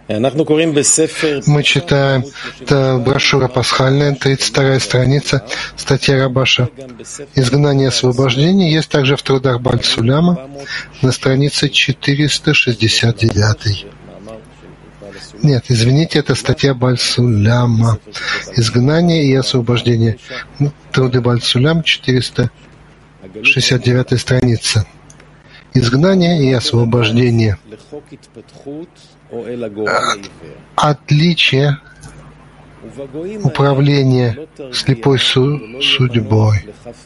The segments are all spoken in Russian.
Мы читаем, это брошюра пасхальная, 32-я страница, статья Рабаша. «Изгнание и освобождение» есть также в трудах Бааль Суляма на странице 469. Нет, извините, это статья Бааль Суляма. «Изгнание и освобождение». Труды Бааль Сулям, 469 страница. «Изгнание и освобождение». Отличие управления слепой судьбой.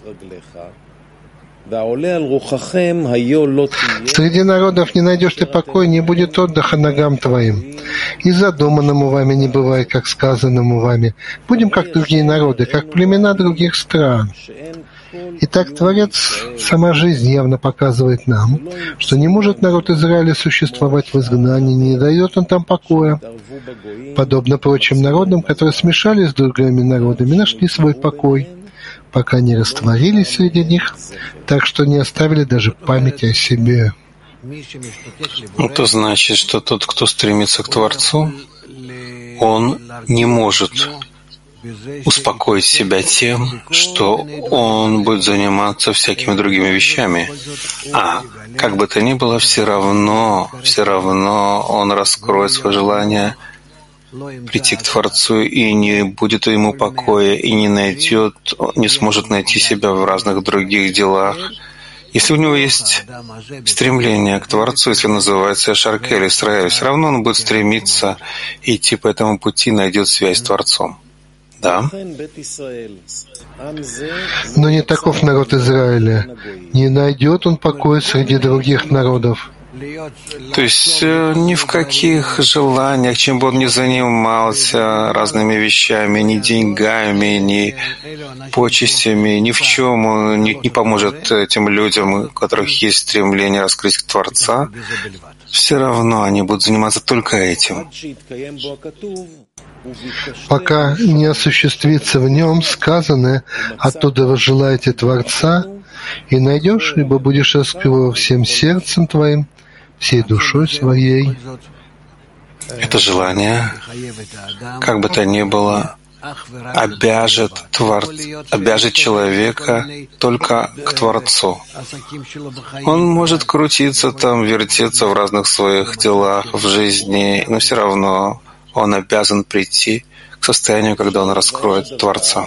Среди народов не найдешь ты покоя, не будет отдыха ногам твоим. И задуманному вами не бывает, как сказанному вами. Будем как другие народы, как племена других стран. Итак, Творец, сама жизнь явно показывает нам, что не может народ Израиля существовать в изгнании, не дает он там покоя. Подобно прочим народам, которые смешались с другими народами, нашли свой покой, пока не растворились среди них, так что не оставили даже памяти о себе. Это значит, что тот, кто стремится к Творцу, он не может успокоить себя тем, что он будет заниматься всякими другими вещами. А как бы то ни было, все равно он раскроет свое желание прийти к Творцу и не будет ему покоя, и не сможет найти себя в разных других делах. Если у него есть стремление к Творцу, если называется Шаркель Исраэль, все равно он будет стремиться идти по этому пути, найдет связь с Творцом. Да. Но не таков народ Израиля. Не найдет он покоя среди других народов. То есть ни в каких желаниях, чем бы он ни занимался, разными вещами, ни деньгами, ни почестями, ни в чем он не поможет этим людям, у которых есть стремление раскрыть Творца, все равно они будут заниматься только этим. Пока не осуществится в нем сказанное, оттуда вы желаете Творца, и найдешь, ибо будешь искать его всем сердцем твоим, всей душой своей. Это желание, как бы то ни было, обяжет человека только к Творцу. Он может крутиться там, вертеться в разных своих делах, в жизни, но все равно он обязан прийти к состоянию, когда он раскроет Творца.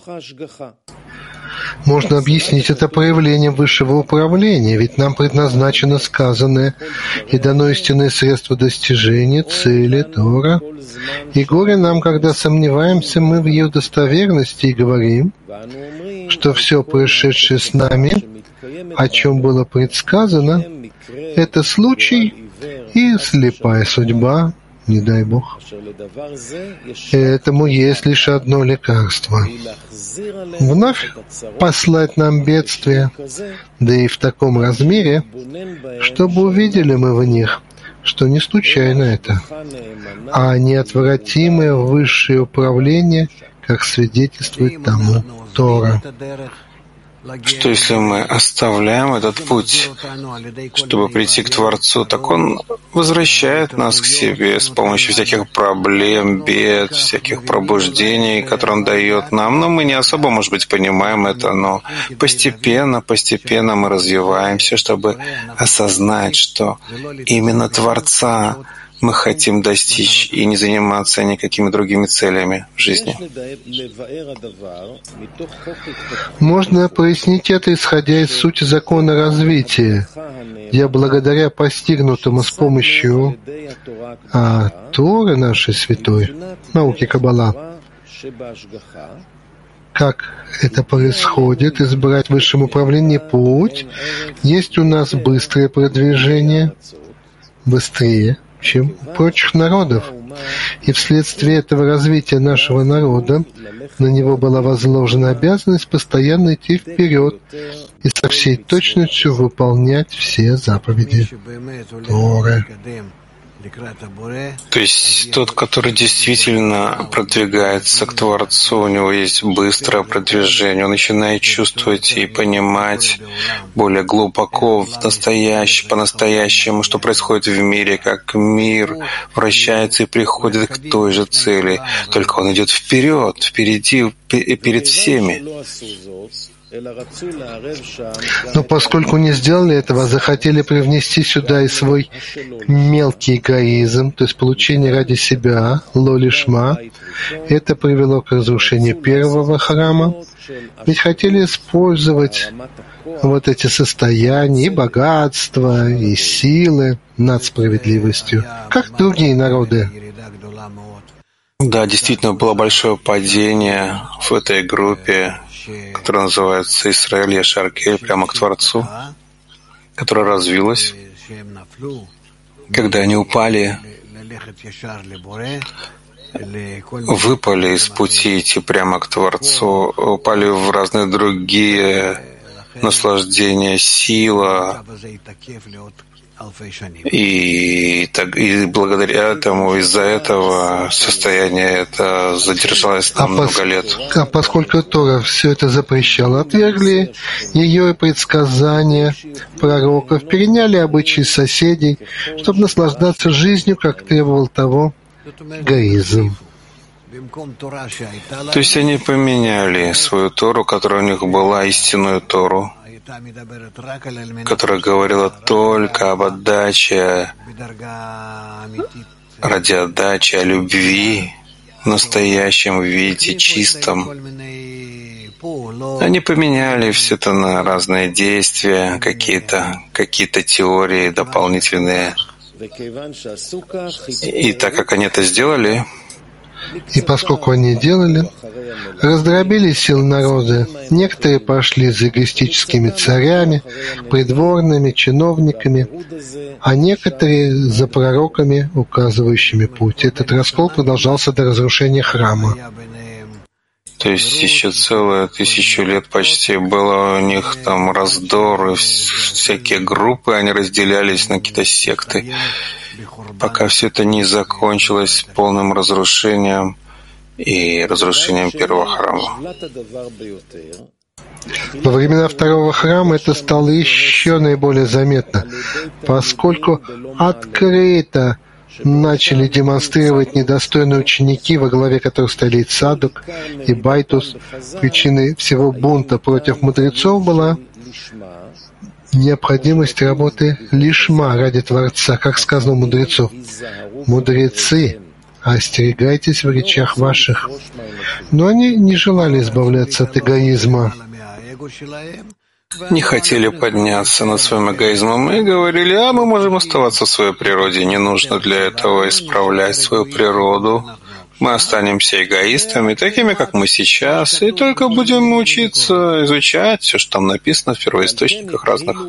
Можно объяснить это проявлением высшего управления, ведь нам предназначено сказанное и дано истинное средство достижения цели Тора. И горе нам, когда сомневаемся мы в ее достоверности и говорим, что все происшедшее с нами, о чем было предсказано, это случай и слепая судьба, не дай Бог. Этому есть лишь одно лекарство — вновь послать нам бедствия, да и в таком размере, чтобы увидели мы в них, что не случайно это, а неотвратимое высшее управление, как свидетельствует тому Тора. Что если мы оставляем этот путь, чтобы прийти к Творцу, так Он возвращает нас к себе с помощью всяких проблем, бед, всяких пробуждений, которые Он дает нам. Но мы не особо, может быть, понимаем это, но постепенно мы развиваемся, чтобы осознать, что именно Творца мы хотим достичь и не заниматься никакими другими целями в жизни. Можно прояснить это, исходя из сути закона развития, где благодаря постигнутому с помощью Торы нашей святой, науки Каббала, как это происходит, избрать в высшем управлении путь, есть у нас быстрое продвижение, быстрее, чем у прочих народов. И вследствие этого развития нашего народа на него была возложена обязанность постоянно идти вперед и со всей точностью выполнять все заповеди Торы. То есть тот, который действительно продвигается к Творцу, у него есть быстрое продвижение, он начинает чувствовать и понимать более глубоко, по-настоящему, что происходит в мире, как мир вращается и приходит к той же цели. Только он идет вперед, впереди, перед всеми. Но поскольку не сделали этого, захотели привнести сюда и свой мелкий эгоизм, то есть получение ради себя, ло-лишма, это привело к разрушению первого храма. Ведь хотели использовать вот эти состояния, и богатства, и силы над справедливостью, как другие народы. Да, действительно, было большое падение в этой группе, которая называется Исраэль Яшар Кель, прямо к Творцу, которая развилась, когда они упали, выпали из пути идти прямо к Творцу, упали в разные другие наслаждения, сила, и благодаря этому, из-за этого состояние это задержалось там много лет. А поскольку Тора все это запрещала, отвергли ее и предсказания пророков, переняли обычаи соседей, чтобы наслаждаться жизнью, как требовал того эгоизм. То есть они поменяли свою Тору, которая у них была, истинную Тору, которая говорила только об отдаче, ради отдачи, о любви в настоящем виде, чистом. Они поменяли все это на разные действия, какие-то теории дополнительные. И так как они это сделали, и поскольку они делали, раздробили силы народа. Некоторые пошли за эгоистическими царями, придворными, чиновниками, а некоторые за пророками, указывающими путь. Этот раскол продолжался до разрушения храма. То есть еще целые 1000 лет почти было у них там раздор, и всякие группы, они разделялись на какие-то секты, пока все это не закончилось полным разрушением и разрушением первого храма. Во времена второго храма это стало еще наиболее заметно, поскольку открыто начали демонстрировать недостойные ученики, во главе которых стояли Цадук и Байтус. Причиной всего бунта против мудрецов была необходимость работы лишма ради Творца, как сказано у мудрецов. Мудрецы, остерегайтесь в речах ваших. Но они не желали избавляться от эгоизма. Не хотели подняться над своим эгоизмом и говорили, мы можем оставаться в своей природе, не нужно для этого исправлять свою природу. Мы останемся эгоистами, такими, как мы сейчас, и только будем учиться изучать все, что там написано в первоисточниках разных.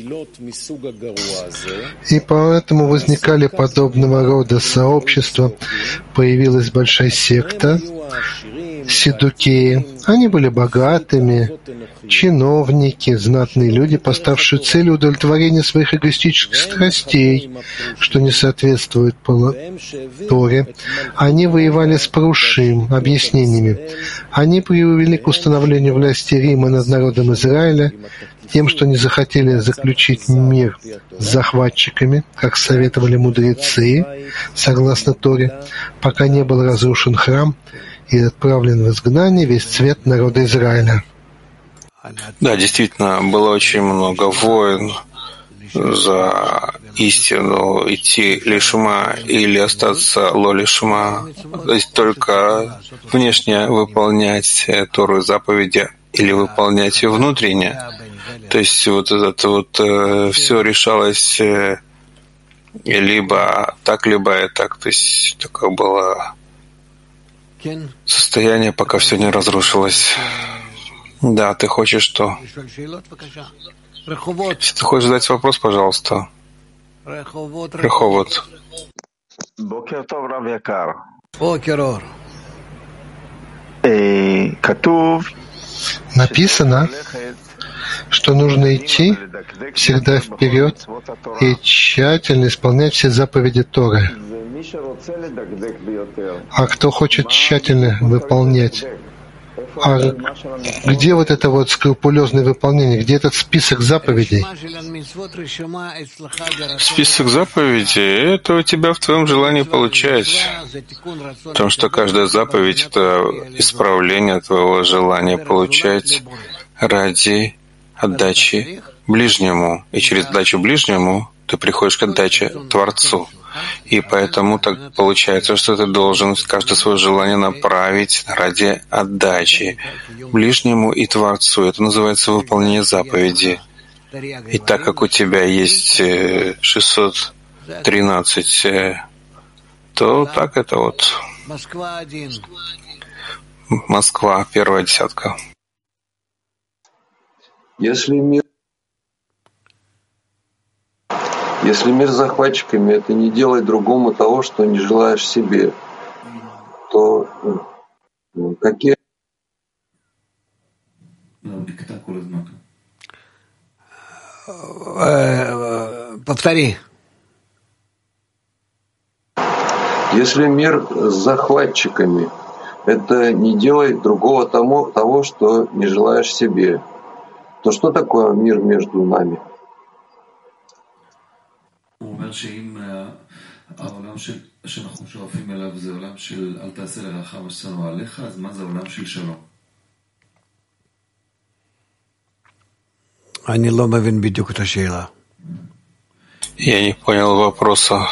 И поэтому возникали подобного рода сообщества. Появилась большая секта, Седукеи. Они были богатыми, чиновники, знатные люди, поставшие целью удовлетворения своих эгоистических страстей, что не соответствует Торе. Они воевали с Парушим, объяснениями. Они привели к установлению власти Рима над народом Израиля тем, что не захотели заключить мир с захватчиками, как советовали мудрецы, согласно Торе, пока не был разрушен храм и отправлен в изгнание весь цвет народа Израиля. Да, действительно, было очень много войн за истину, идти лишма или остаться ло-лишма, то есть только внешне выполнять Тору и заповеди или выполнять ее внутренне. То есть вот это вот все решалось либо так, и так. То есть такое было состояние, пока все не разрушилось. Да, ты хочешь что? Если ты хочешь задать вопрос, пожалуйста. Реховод. Написано, что нужно идти всегда вперед и тщательно исполнять все заповеди Торы. А кто хочет тщательно выполнять? А где вот это вот скрупулезное выполнение? Где этот список заповедей? Список заповедей — это у тебя в твоем желании получать. Потому что каждая заповедь — это исправление твоего желания получать ради отдачи ближнему. И через отдачу ближнему ты приходишь к отдаче Творцу. И поэтому так получается, что ты должен каждое свое желание направить ради отдачи ближнему и Творцу. Это называется выполнение заповеди. И так как у тебя есть 613, то так это вот Москва, первая десятка. Если мир захватчиками — это не делай другому того, что не желаешь себе, то какие... Повтори. Если мир с захватчиками — это не делай другого того, что не желаешь себе, то что такое мир между нами? הוא אומר שאם העולם שאנחנו שואפים אליו זה עולם של אל תעשה לרעך מה ששנוא עליך, אז מה זה עולם של שלום? אני לא מבין בדיוק את השאלה. Я не понял вопроса.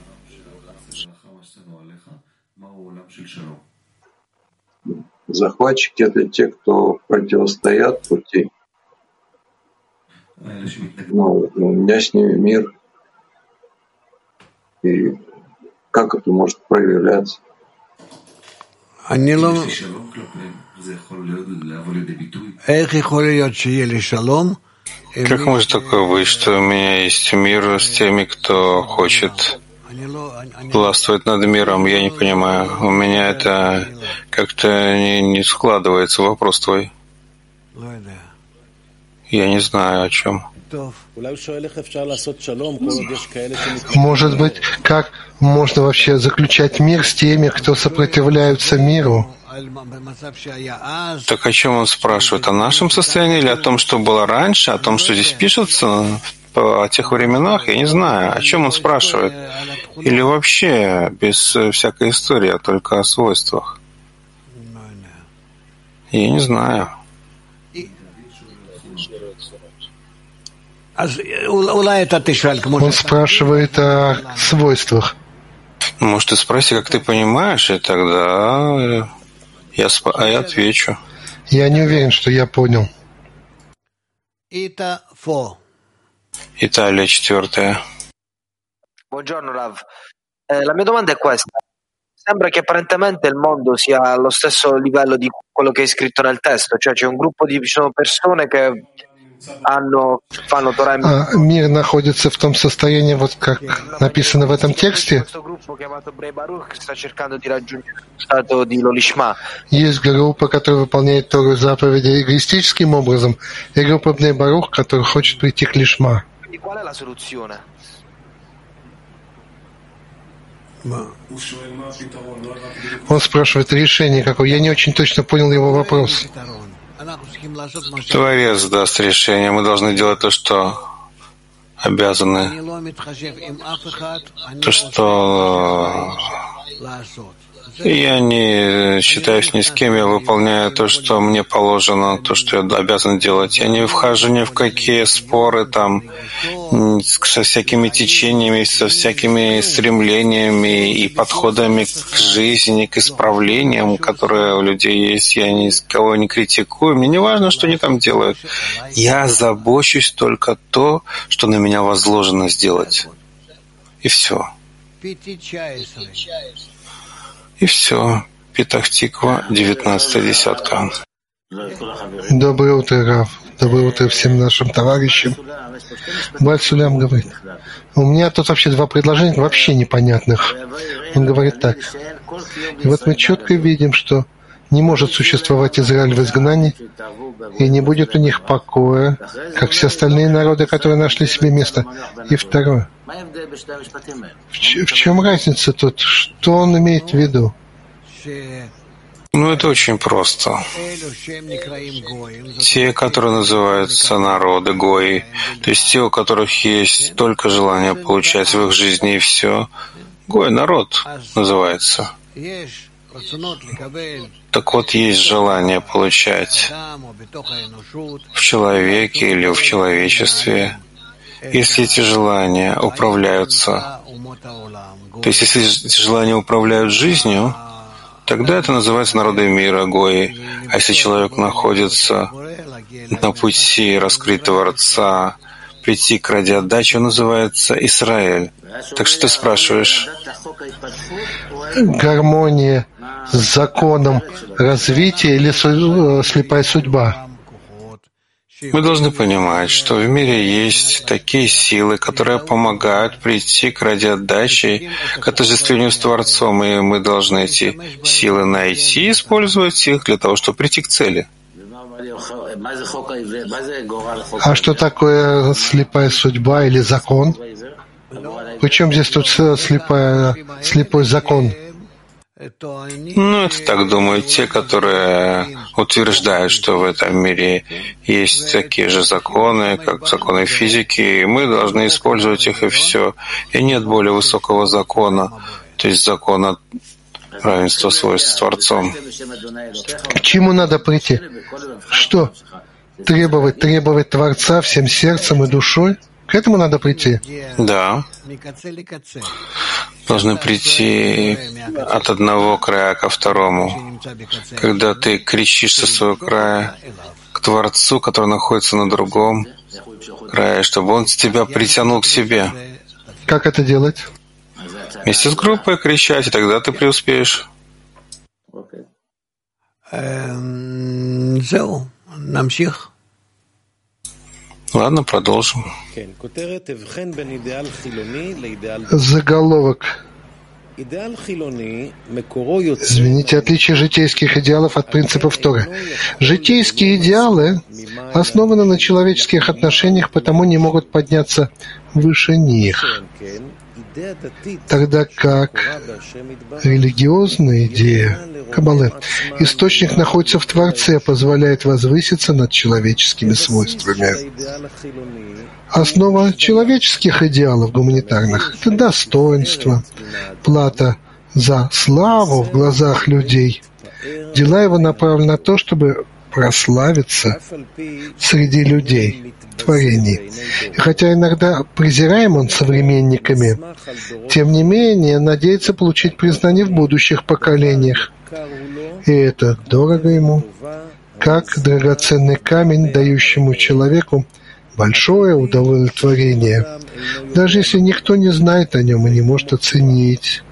Захватчики — это те, кто противостоят пути. Ну, у меня с ними мир. И как это может проявляться? Как может такое быть, что у меня есть мир с теми, кто хочет властвовать над миром? Я не понимаю. У меня это как-то не складывается. Вопрос твой. Я не знаю, о чем. Может быть, как можно вообще заключать мир с теми, кто сопротивляются миру? Так о чем он спрашивает? О нашем состоянии или о том, что было раньше, о том, что здесь пишется, о тех временах? Я не знаю. О чем он спрашивает? Или вообще без всякой истории, а только о свойствах? Я не знаю. Он спрашивает о свойствах. Может, ты спроси, как ты понимаешь, и тогда я отвечу. Я не уверен, что я понял. Италия, 4. Buongiorno Rav. La mia domanda è questa. Sembra che apparentemente il mondo sia allo stesso livello di quello che è scritto nel testo, cioè c'è un gruppo di persone che fanno Torah. Мир находится в том состоянии, вот как написано в этом тексте. Есть группа, которая выполняет Тору заповеди эгоистическим образом, и группа Бней Барух, которая хочет прийти к Лишма. Он спрашивает решение какое. Я не очень точно понял его вопрос. Творец даст решение. Мы должны делать то, что обязаны. То, что я не считаюсь ни с кем, я выполняю то, что мне положено, то, что я обязан делать. Я не вхожу ни в какие споры там со всякими течениями, со всякими стремлениями и подходами к жизни, к исправлениям, которые у людей есть. Я ни с кого не критикую. Мне не важно, что они там делают. Я забочусь только то, что на меня возложено сделать. И все. И все. Петах-Тиква, 19-я десятка. Доброе утро, Рав. Доброе утро всем нашим товарищам. Баль-Сулям говорит, у меня тут вообще два предложения вообще непонятных. Он говорит так. И вот мы четко видим, что Не может существовать Израиль в изгнании, и не будет у них покоя, как все остальные народы, которые нашли себе место. И второе. В чем разница тут? Что он имеет в виду? Это очень просто. Те, которые называются народы Гои, то есть те, у которых есть только желание получать в их жизни и все, Гой, народ называется. Так вот, есть желание получать в человеке или в человечестве. Если эти желания управляются, то есть если эти желания управляют жизнью, тогда это называется народы мира, Гои. А если человек находится на пути раскрыть Творца, прийти к ради отдачи, он называется Израиль. Так что ты спрашиваешь? Гармония с законом развития или слепая судьба? Мы должны понимать, что в мире есть такие силы, которые помогают прийти к ради отдачи, к отождествлению с Творцом, и мы должны эти силы найти и использовать их для того, чтобы прийти к цели. А что такое слепая судьба или закон? Причем здесь тут слепой закон? Это так думают те, которые утверждают, что в этом мире есть такие же законы, как законы физики, и мы должны использовать их, и все. И нет более высокого закона, то есть закона равенства свойств с Творцом. К чему надо прийти? Что? Требовать Творца всем сердцем и душой? К этому надо прийти? Да. Должны прийти от одного края ко второму. Когда ты кричишь со своего края к Творцу, который находится на другом крае, чтобы он тебя притянул к себе. Как это делать? Вместе с группой кричать, и тогда ты преуспеешь. Ладно, продолжим. Заголовок. Извините, отличие житейских идеалов от принципов Торы. Житейские идеалы основаны на человеческих отношениях, потому не могут подняться выше них. Тогда как религиозная идея Каббалы, источник находится в Творце, позволяет возвыситься над человеческими свойствами. Основа человеческих идеалов гуманитарных — это достоинство, плата за славу в глазах людей. Дела его направлены на то, чтобы прославиться среди людей, творений. И хотя иногда презираем он современниками, тем не менее надеется получить признание в будущих поколениях. И это дорого ему, как драгоценный камень, дающему человеку большое удовлетворение, даже если никто не знает о нем и не может оценить.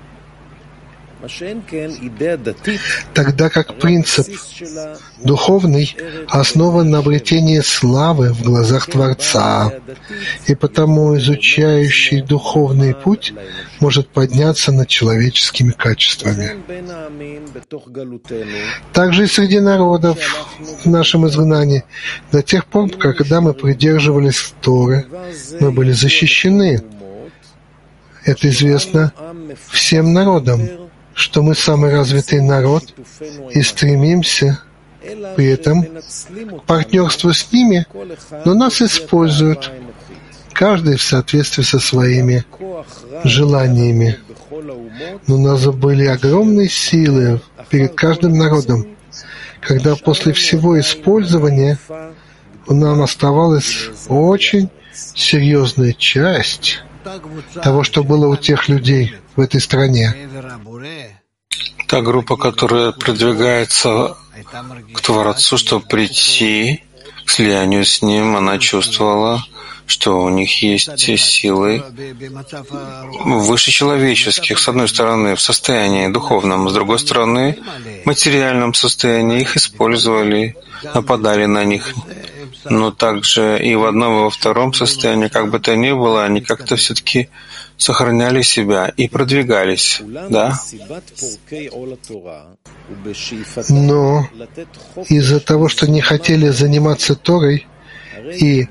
Тогда как принцип духовный основан на обретении славы в глазах Творца, и потому изучающий духовный путь может подняться над человеческими качествами. Также и среди народов в нашем изгнании, до тех пор, когда мы придерживались Торы, мы были защищены. Это известно всем народам, что мы самый развитый народ и стремимся при этом к партнерству с ними, но нас используют, каждый в соответствии со своими желаниями. Но у нас были огромные силы перед каждым народом, когда после всего использования у нас оставалась очень серьезная часть того, что было у тех людей в этой стране. Та группа, которая продвигается к Творцу, чтобы прийти к слиянию с Ним, она чувствовала, что у них есть те силы выше человеческих, с одной стороны, в состоянии духовном, с другой стороны, в материальном состоянии. Их использовали, нападали на них, но также и в одном, и во втором состоянии, как бы то ни было, они как-то все-таки сохраняли себя и продвигались, да? Но из-за того, что не хотели заниматься Торой, и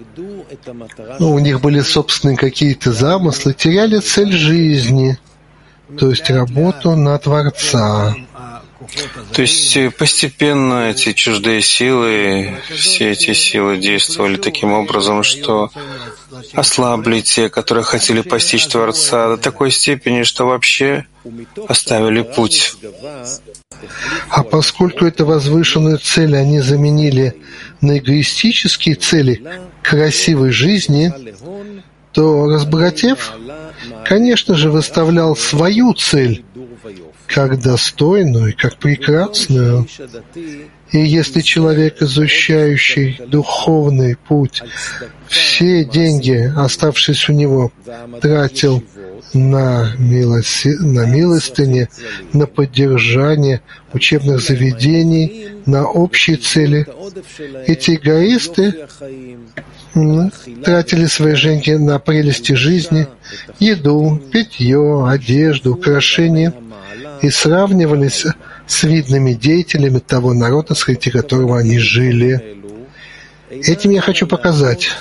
у них были собственные какие-то замыслы, теряли цель жизни, то есть работу на Творца. То есть постепенно эти чуждые силы, все эти силы действовали таким образом, что ослабли те, которые хотели постичь Творца до такой степени, что вообще оставили путь. А поскольку эту возвышенную цель они заменили на эгоистические цели красивой жизни, то, разбогатев, конечно же, выставлял свою цель как достойную, как прекрасную. И если человек, изучающий духовный путь, все деньги, оставшиеся у него, тратил на милостыни, на поддержание учебных заведений, на общие цели, эти эгоисты тратили свои деньги на прелести жизни, еду, питье, одежду, украшения, и сравнивались с видными деятелями того народа, среди которого они жили. Этим я хочу показать,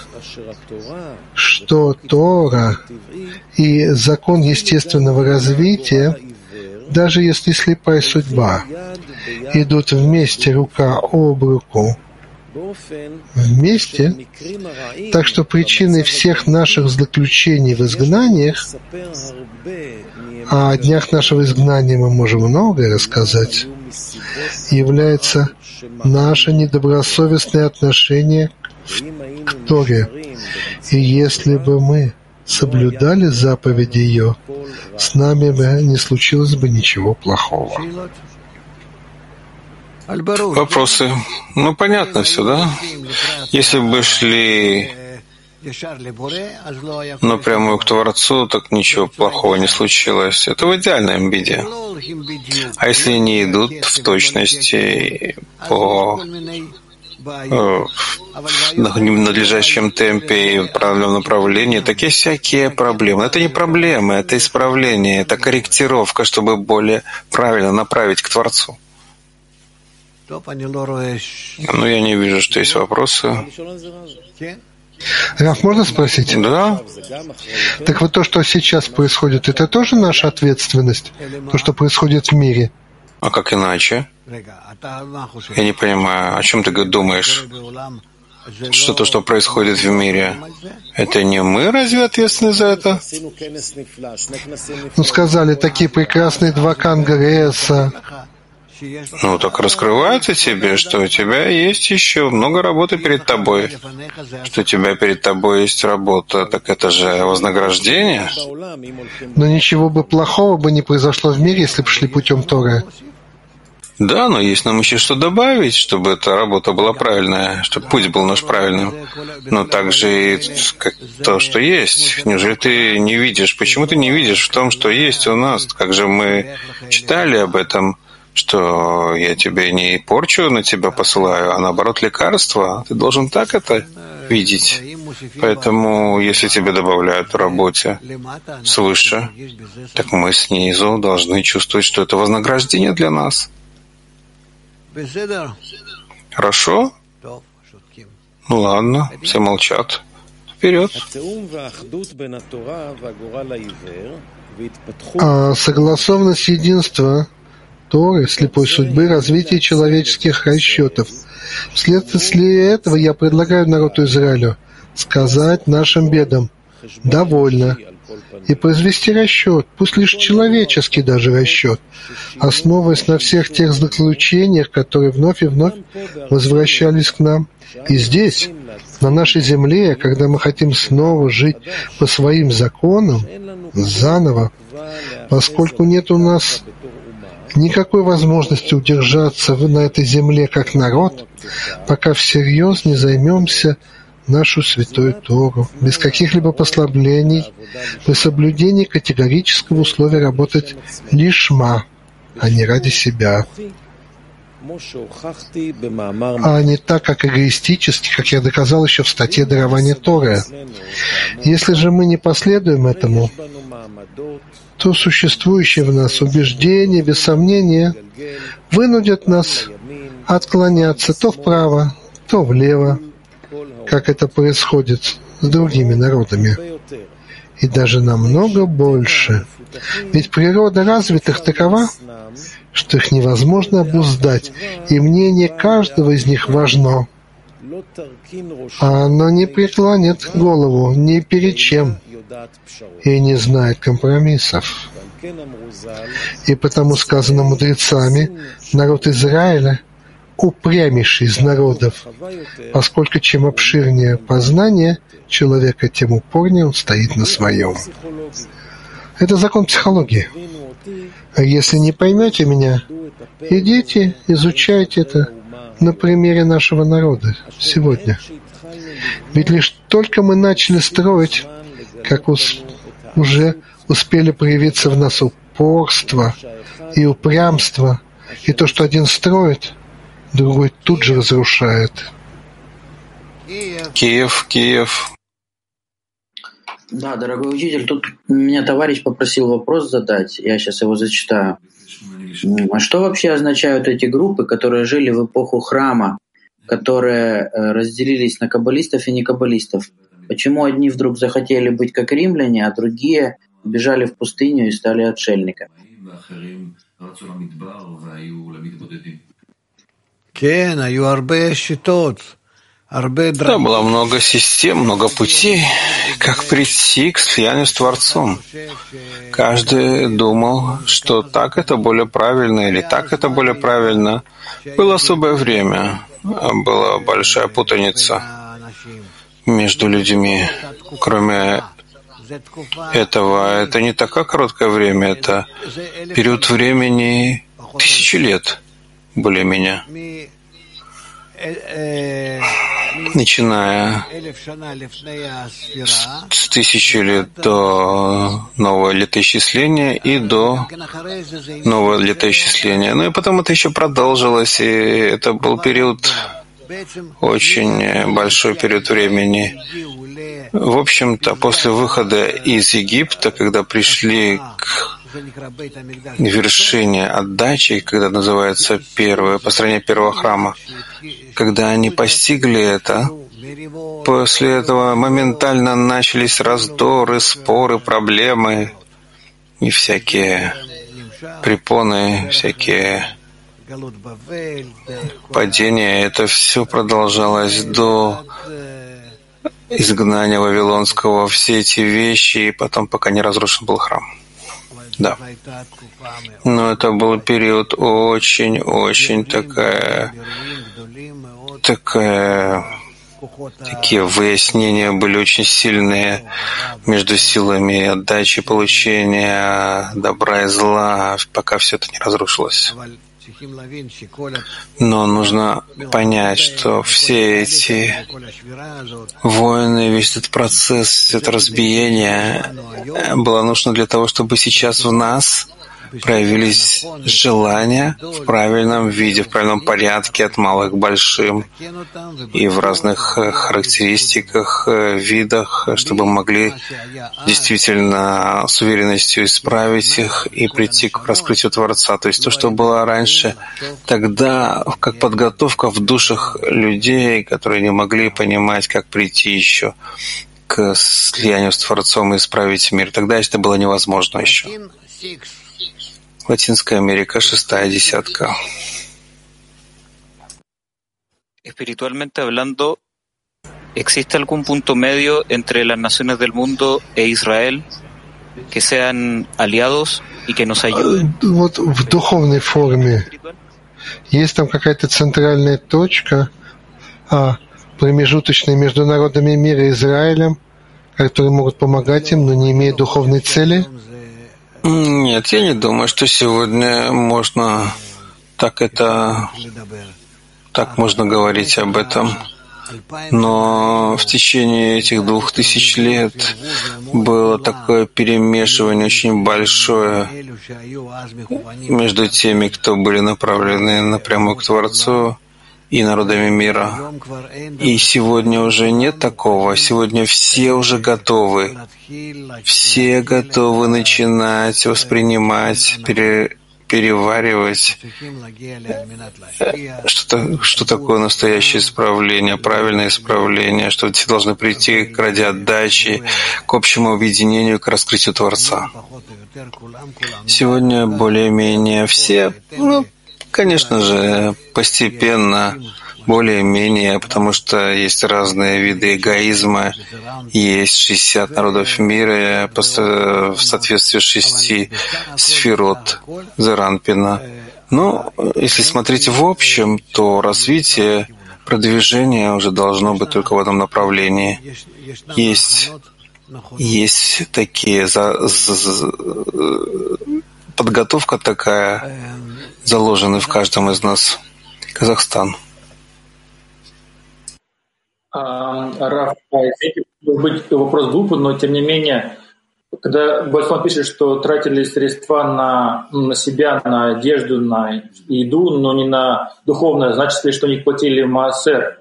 что Тора и закон естественного развития, даже если слепая судьба, идут вместе рука об руку, вместе, так что причиной всех наших заключений в изгнаниях, а о днях нашего изгнания мы можем многое рассказать, является наше недобросовестное отношение к Торе. И если бы мы соблюдали заповеди ее, с нами бы не случилось бы ничего плохого. Вопросы? Ну, понятно все, да? Если бы шли напрямую к Творцу, так ничего плохого не случилось. Это в идеальном виде. А если не идут в точности по надлежащем темпе и в правильном направлении, так есть всякие проблемы. Это не проблемы, это исправление, это корректировка, чтобы более правильно направить к Творцу. Но я не вижу, что есть вопросы. Раф, можно спросить? Да. Так вот то, что сейчас происходит, это тоже наша ответственность? То, что происходит в мире? А как иначе? Я не понимаю, о чем ты думаешь? Что то, что происходит в мире, это не мы разве ответственны за это? Ну, сказали, такие прекрасные два конгресса. Ну, так раскрывается тебе, что у тебя есть еще много работы перед тобой. Что у тебя перед тобой есть работа, так это же вознаграждение. Но ничего бы плохого бы не произошло в мире, если бы шли путем Торы. Да, но есть нам еще что добавить, чтобы эта работа была правильная, чтобы путь был наш правильным. Но также и как то, что есть. Неужели ты не видишь? Почему ты не видишь в том, что есть у нас? Как же мы читали об этом, что я тебе не порчу на тебя посылаю, а наоборот лекарство. Ты должен так это видеть. Поэтому, если тебе добавляют в работе свыше, так мы снизу должны чувствовать, что это вознаграждение для нас. Хорошо? Ну ладно, все молчат. Вперед. А согласованность единства Торы, слепой судьбы, развитие человеческих расчетов. Вследствие этого я предлагаю народу Израилю сказать нашим бедам «довольно» и произвести расчет, пусть лишь человеческий даже расчет, основываясь на всех тех заключениях, которые вновь и вновь возвращались к нам. И здесь, на нашей земле, когда мы хотим снова жить по своим законам, заново, поскольку нет у нас никакой возможности удержаться на этой земле как народ, пока всерьез не займемся нашу святую Тору, без каких-либо послаблений, при соблюдении категорического условия работать лишма, а не ради себя. а не так, как эгоистически, как я доказал еще в статье «Дарование Торы». Если же мы не последуем этому, то существующие в нас убеждения, без сомнения, вынудят нас отклоняться то вправо, то влево, как это происходит с другими народами. И даже намного больше. Ведь природа развитых такова, что их невозможно обуздать, и мнение каждого из них важно. А оно не преклонит голову ни перед чем и не знает компромиссов. И потому сказано мудрецами, народ Израиля упрямейший из народов, поскольку чем обширнее познание человека, тем упорнее он стоит на своем. Это закон психологии. А если не поймете меня, идите, изучайте это на примере нашего народа сегодня. Ведь лишь только мы начали строить, как уже успели проявиться в нас упорство и упрямство, и то, что один строит, другой тут же разрушает. Киев. Да, дорогой учитель, тут меня товарищ попросил вопрос задать, я сейчас его зачитаю. А что вообще означают эти группы, которые жили в эпоху храма, которые разделились на каббалистов и некаббалистов? Почему одни вдруг захотели быть как римляне, а другие бежали в пустыню и стали отшельниками? Да, было много систем, много путей, как прийти к слиянию с Творцом. Каждый думал, что так это более правильно или так это более правильно. Было особое время, была большая путаница между людьми. Кроме этого, это не такое короткое время, это период времени 1000 лет, более-менее. Начиная с 1000 лет до нового летоисчисления и до нового летоисчисления. Ну и потом это еще продолжилось, и это был период, очень большой период времени. В общем-то, после выхода из Египта, когда пришли к вершине отдачи, когда называется построение первого храма, когда они постигли это, после этого моментально начались раздоры, споры, проблемы и всякие препоны, всякие падения. Это все продолжалось до изгнания Вавилонского, все эти вещи, и потом, пока не разрушен был храм. Да. Но это был период очень такие выяснения были очень сильные между силами отдачи, получения добра и зла, пока все это не разрушилось. Но нужно понять, что все эти войны, весь этот процесс, это разбиение было нужно для того, чтобы сейчас в нас проявились желания в правильном виде, в правильном порядке, от малых к большим, и в разных характеристиках, видах, чтобы мы могли действительно с уверенностью исправить их и прийти к раскрытию Творца. То есть то, что было раньше, тогда как подготовка в душах людей, которые не могли понимать, как прийти еще к слиянию с Творцом и исправить мир. Тогда это было невозможно еще. Латинская Америка, 6-я десятка. Espiritualmente hablando, ¿existe algún punto medio entre las naciones del mundo e Israel que sean aliados y que nos ayuden? Вот в духовной форме есть там какая-то центральная точка, промежуточная между народами мира и Израилем, которые могут помогать им, но не имеют духовной цели? Нет, я не думаю, что сегодня можно так можно говорить об этом. Но в течение этих 2000 лет было такое перемешивание очень большое между теми, кто были направлены напрямую к Творцу, и народами мира. И сегодня уже нет такого. Сегодня все уже готовы. Все готовы начинать воспринимать, переваривать, что такое настоящее исправление, правильное исправление, что все должны прийти ради отдачи, к общему объединению, к раскрытию Творца. Сегодня более-менее все, конечно же, постепенно, более-менее, потому что есть разные виды эгоизма, есть 60 народов мира в соответствии с 6 сферот Заранпина. Но если смотреть в общем, то развитие, продвижение уже должно быть только в одном направлении. Есть такие подготовка такая, заложена в каждом из нас. Казахстан. Раф, извините, может быть, вопрос глупый, но тем не менее, когда Бальфон пишет, что тратили средства на себя, на одежду, на еду, но не на духовное, значит ли, что не платили маасер?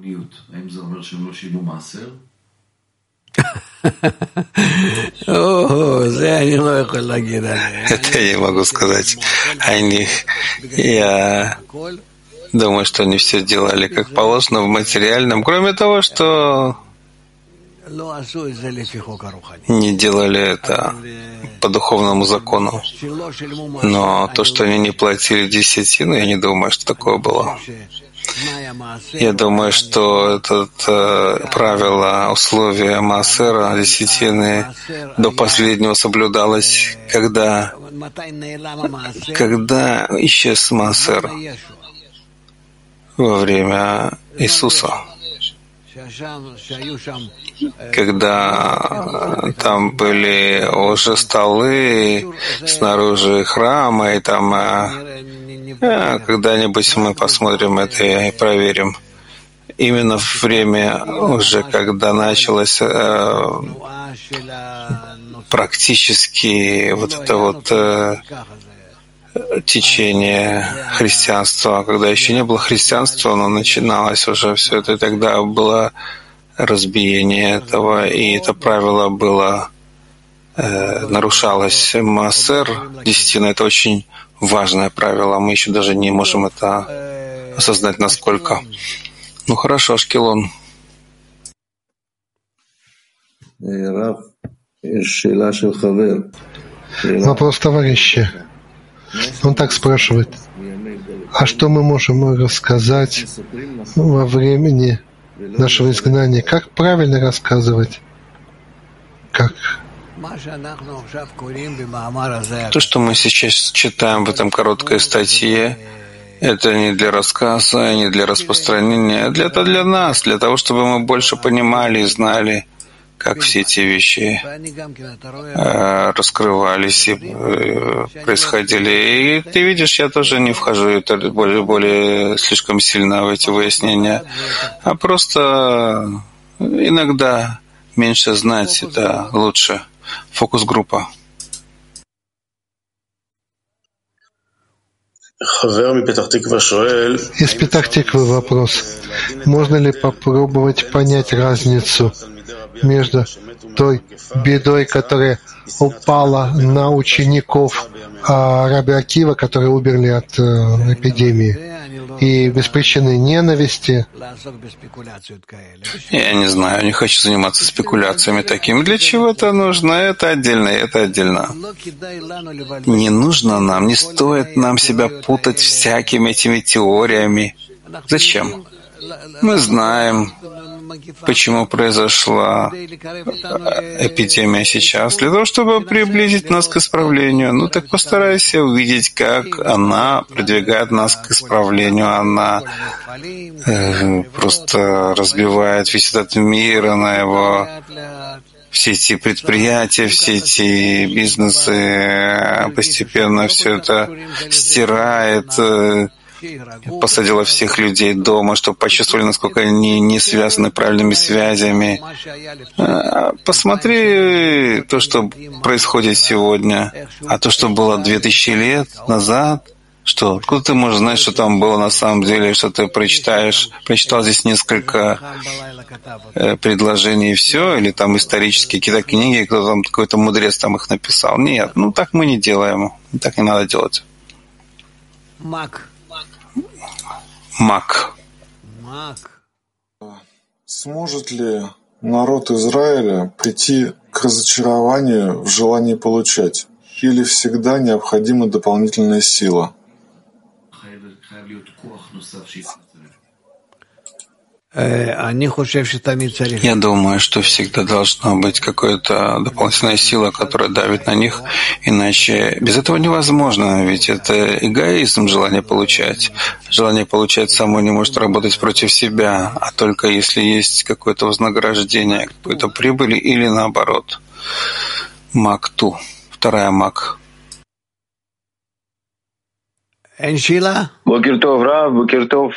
Это я не могу сказать о них. Я думаю, что они все делали как положено в материальном, кроме того, что не делали это по духовному закону. Но то, что они не платили десятину, я не думаю, что такое было. Я думаю, что это правило, условие маасера, десятины, до последнего соблюдалось, когда исчез маасер во время Иисуса, когда там были уже столы снаружи храма, и там когда-нибудь мы посмотрим это и проверим. Именно в время уже, когда началось практически вот это течение христианства, когда еще не было христианства, но начиналось уже все это, и тогда было разбиение этого, и это правило было нарушалось. Маасер, десятина, это очень важное правило, мы еще даже не можем это осознать, насколько. Ну хорошо, Ашкелон. Вопрос товарища. Он так спрашивает: а что мы можем рассказать во времени нашего изгнания? Как правильно рассказывать? Как? То, что мы сейчас читаем в этом короткой статье, это не для рассказа, не для распространения, это для нас, для того, чтобы мы больше понимали и знали, как все эти вещи раскрывались и происходили. И ты видишь, я тоже не вхожу более слишком сильно в эти выяснения, а просто иногда меньше знать — это лучше. Фокус-группа. Из Петах-Тиквы вопрос. Можно ли попробовать понять разницу между той бедой, которая упала на учеников Раби Акива, которые умерли от эпидемии, и беспричинной ненависти? Я не знаю, не хочу заниматься спекуляциями такими. Для чего это нужно? Это отдельно, это отдельно. Не нужно нам, не стоит нам себя путать всякими этими теориями. Зачем? Мы знаем, почему произошла эпидемия сейчас, для того, чтобы приблизить нас к исправлению. Ну так постарайся увидеть, как она продвигает нас к исправлению. Она просто разбивает весь этот мир, она его, все эти предприятия, все эти бизнесы, постепенно все это стирает, посадила всех людей дома, чтобы почувствовали, насколько они не связаны правильными связями. Посмотри то, что происходит сегодня, а то, что было 2000 лет назад. Что? Откуда ты можешь знать, что там было на самом деле, что ты прочитал здесь несколько предложений и все, или там исторические какие-то книги, кто там, какой-то мудрец там их написал. Нет, так мы не делаем, так не надо делать. Мак. Сможет ли народ Израиля прийти к разочарованию в желании получать? Или всегда необходима дополнительная сила? Я думаю, что всегда должна быть какая-то дополнительная сила, которая давит на них, иначе без этого невозможно, ведь это эгоизм, желание получать. Желание получать само не может работать против себя, а только если есть какое-то вознаграждение, какой-то прибыли или наоборот. Мак-ту. Вторая мак. Бокертов, Рав, Бокертов.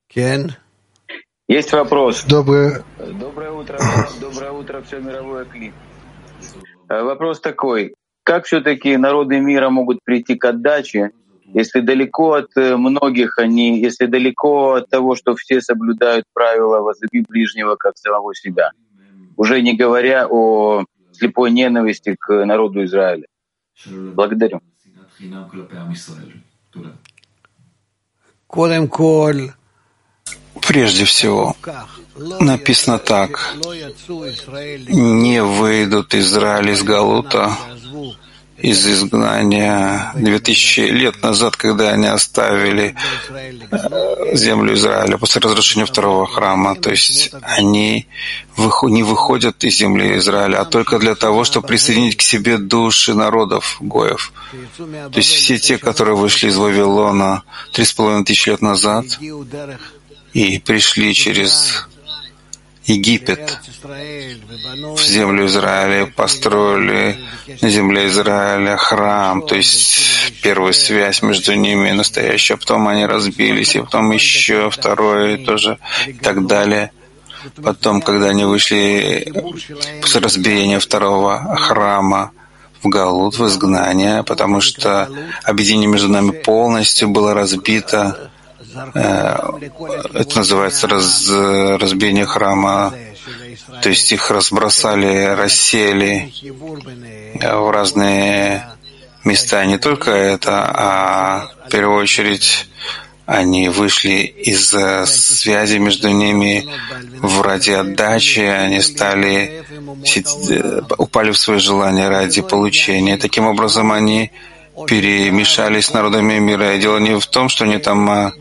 Есть вопрос. Доброе утро, все мировое Кли. Вопрос такой. Как все-таки народы мира могут прийти к отдаче, если далеко от многих они, если далеко от того, что все соблюдают правила «возлюби ближнего, как самого себя», уже не говоря о слепой ненависти к народу Израиля? Благодарю. Прежде всего, написано так: «Не выйдут Израиль из Галута, из изгнания 2000 лет назад, когда они оставили землю Израиля после разрушения второго храма». То есть они не выходят из земли Израиля, а только для того, чтобы присоединить к себе души народов, гоев. То есть все те, которые вышли из Вавилона 3500 лет назад и пришли через Египет в землю Израиля, построили на земле Израиля храм, то есть первая связь между ними настоящая, потом они разбились, и потом еще второе тоже, и так далее. Потом, когда они вышли после разбиения второго храма в Галут, в изгнание, потому что объединение между нами полностью было разбито. Это называется разбиение храма, то есть их разбросали, рассеяли в разные места. Не только это, а в первую очередь они вышли из связи между ними ради отдачи, они упали в свои желания ради получения. Таким образом, они перемешались с народами мира. И дело не в том, что они там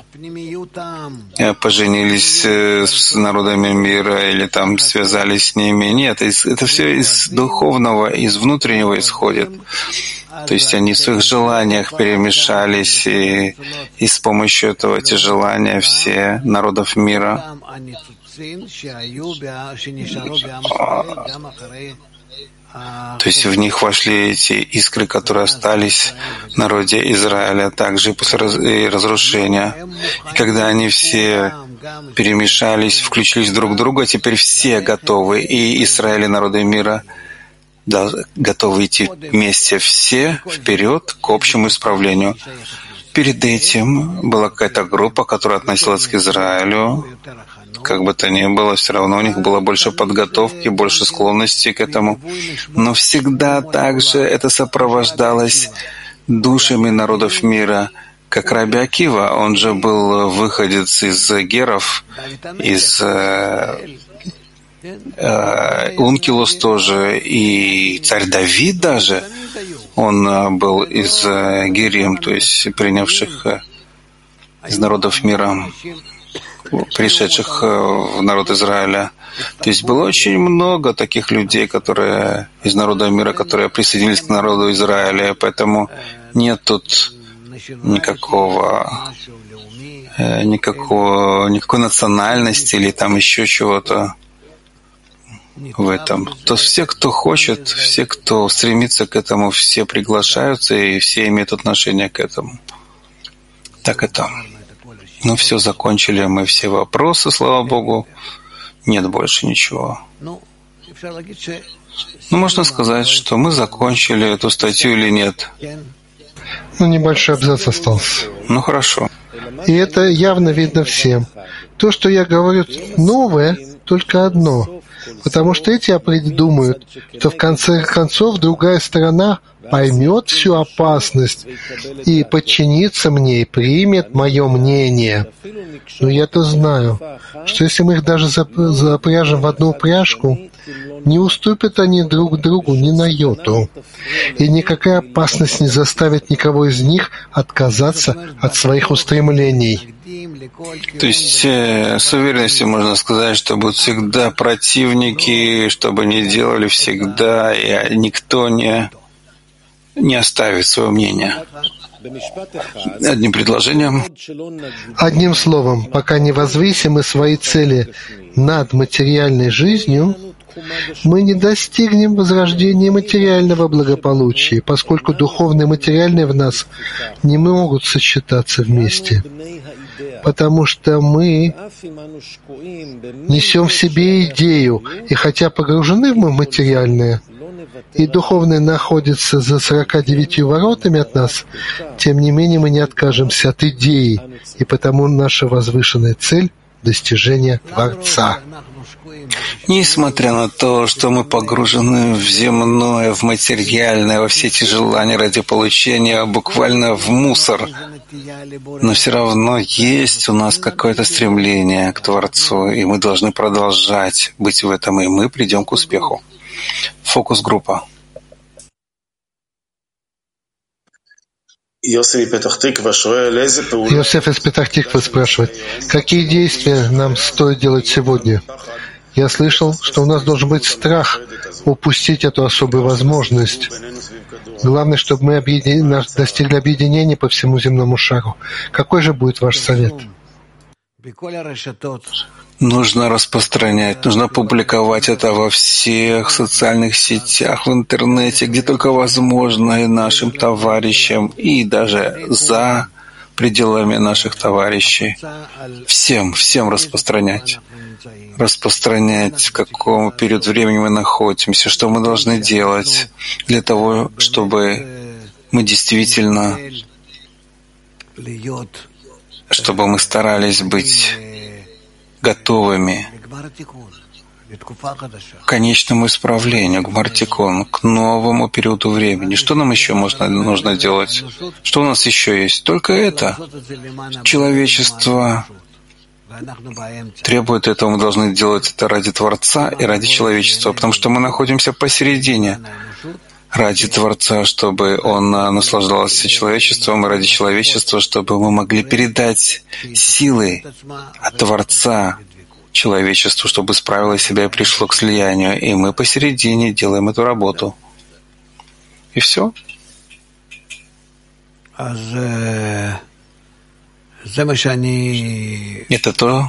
поженились с народами мира или там связались с ними. Нет, это все из духовного, из внутреннего исходит. То есть они в своих желаниях перемешались, и с помощью этого эти желания все народов мира то есть в них вошли эти искры, которые остались в народе Израиля, также и после разрушения. И когда они все перемешались, включились друг в друга, теперь все готовы, и Израиль, и народы мира готовы идти вместе, все вперед к общему исправлению. Перед этим была какая-то группа, которая относилась к Израилю. Как бы то ни было, все равно у них было больше подготовки, больше склонности к этому. Но всегда также это сопровождалось душами народов мира. Как Раби Акива, он же был выходец из геров, из Ункилос тоже, и царь Давид даже, он был из герим, то есть принявших из народов мира, пришедших в народ Израиля. То есть было очень много таких людей, которые из народа мира, которые присоединились к народу Израиля, поэтому нет тут никакой национальности или там еще чего-то в этом. То все, кто хочет, все, кто стремится к этому, все приглашаются и все имеют отношение к этому. Так это. Ну все, закончили мы все вопросы, слава Богу. Нет больше ничего. Ну, можно сказать, что мы закончили эту статью или нет? Ну, небольшой абзац остался. Ну, хорошо. И это явно видно всем. То, что я говорю новое, только одно. Потому что эти думают, что в конце концов другая сторона поймет всю опасность и подчинится мне, и примет мое мнение. Но я-то знаю, что если мы их даже запряжем в одну упряжку, не уступят они друг другу ни на йоту. И никакая опасность не заставит никого из них отказаться от своих устремлений. То есть с уверенностью можно сказать, что будут всегда противники, что бы ни делали всегда, и никто не оставит свое мнение. Одним предложением. Одним словом, пока не возвысим мы свои цели над материальной жизнью, мы не достигнем возрождения материального благополучия, поскольку духовное и материальное в нас не могут сочетаться вместе. Потому что мы несем в себе идею, и хотя погружены в материальное, и духовное находится за 49 воротами от нас, тем не менее мы не откажемся от идеи, и потому наша возвышенная цель — достижение Творца. Несмотря на то, что мы погружены в земное, в материальное, во все эти желания ради получения, буквально в мусор, но все равно есть у нас какое-то стремление к Творцу, и мы должны продолжать быть в этом, и мы придем к успеху. Фокус-группа. Йосеф из Петах-Тиквы спрашивает, какие действия нам стоит делать сегодня? Я слышал, что у нас должен быть страх упустить эту особую возможность. Главное, чтобы мы достигли объединения по всему земному шару. Какой же будет ваш совет? Нужно распространять, нужно публиковать это во всех социальных сетях, в интернете, где только возможно, и нашим товарищам, и даже за пределами наших товарищей. Всем распространять. Распространять, в каком период времени мы находимся, что мы должны делать для того, чтобы мы действительно, чтобы мы старались быть готовыми к конечному исправлению, к Мартикон, к новому периоду времени. Что нам еще нужно делать? Что у нас еще есть? Только это. Человечество требует этого, мы должны делать это ради Творца и ради человечества, потому что мы находимся посередине. Ради Творца, чтобы Он наслаждался человечеством, и ради человечества, чтобы мы могли передать силы от Творца человечеству, чтобы исправило себя и пришло к слиянию. И мы посередине делаем эту работу. И все. Это то,